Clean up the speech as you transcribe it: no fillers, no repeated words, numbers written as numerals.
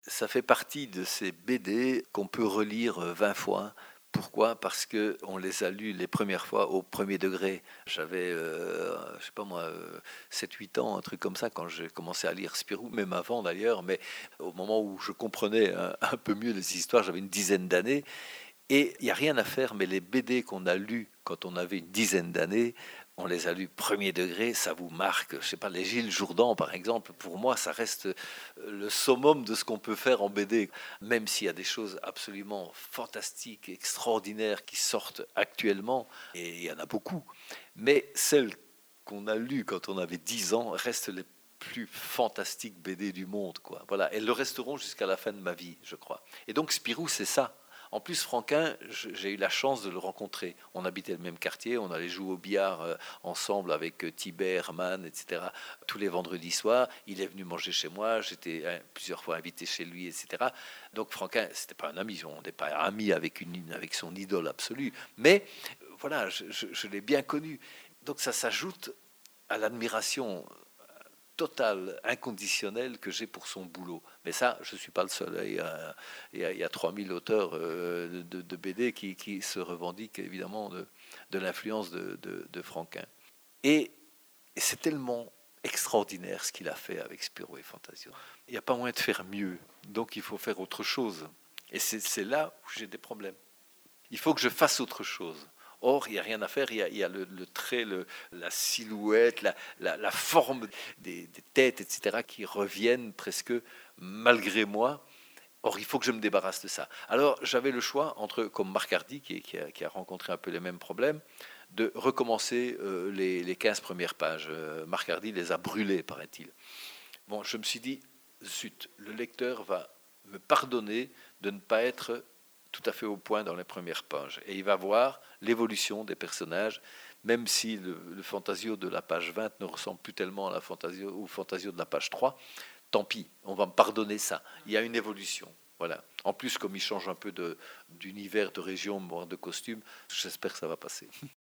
Ça fait partie de ces BD qu'on peut relire 20 fois. Pourquoi? Parce que on les a lus les premières fois au premier degré. J'avais, je sais pas moi, 7-8 ans, un truc comme ça, quand j'ai commencé à lire Spirou, même avant d'ailleurs, mais au moment où je comprenais un peu mieux les histoires, j'avais une dizaine d'années. Et il n'y a rien à faire, mais les BD qu'on a lus quand on avait une dizaine d'années, on les a lus premier degré, ça vous marque. Je sais pas, les Gilles Jourdan, par exemple, pour moi, ça reste le summum de ce qu'on peut faire en BD. Même s'il y a des choses absolument fantastiques, extraordinaires qui sortent actuellement, et il y en a beaucoup. Mais celles qu'on a lues quand on avait 10 ans restent les plus fantastiques BD du monde, quoi. Voilà, elles le resteront jusqu'à la fin de ma vie, je crois. Et donc Spirou, c'est ça. En plus, Franquin, j'ai eu la chance de le rencontrer. On habitait le même quartier, on allait jouer au billard ensemble avec Thibert, Mann, etc. Tous les vendredis soirs, il est venu manger chez moi. J'étais plusieurs fois invité chez lui, etc. Donc Franquin, c'était pas un ami, on n'est pas ami avec son idole absolue, mais voilà, je l'ai bien connu. Donc ça s'ajoute à l'admiration totale, inconditionnelle que j'ai pour son boulot. Mais ça, je ne suis pas le seul. Il y a 3000 auteurs de BD qui se revendiquent évidemment de l'influence de Franquin. Et c'est tellement extraordinaire ce qu'il a fait avec Spirou et Fantasio. Il n'y a pas moyen de faire mieux. Donc il faut faire autre chose. Et c'est là où j'ai des problèmes. Il faut que je fasse autre chose. Or, il n'y a rien à faire, il y a le trait, la silhouette, la forme des têtes, etc., qui reviennent presque malgré moi. Or, il faut que je me débarrasse de ça. Alors, j'avais le choix entre, comme Marc Hardy, qui a rencontré un peu les mêmes problèmes, de recommencer les 15 premières pages. Marc Hardy les a brûlées, paraît-il. Bon, je me suis dit, zut, le lecteur va me pardonner de ne pas être tout à fait au point dans les premières pages. Et il va voir l'évolution des personnages, même si le Fantasio de la page 20 ne ressemble plus tellement à au Fantasio de la page 3. Tant pis, on va me pardonner ça. Il y a une évolution. Voilà. En plus, comme il change un peu d'univers, de région, de costume, j'espère que ça va passer.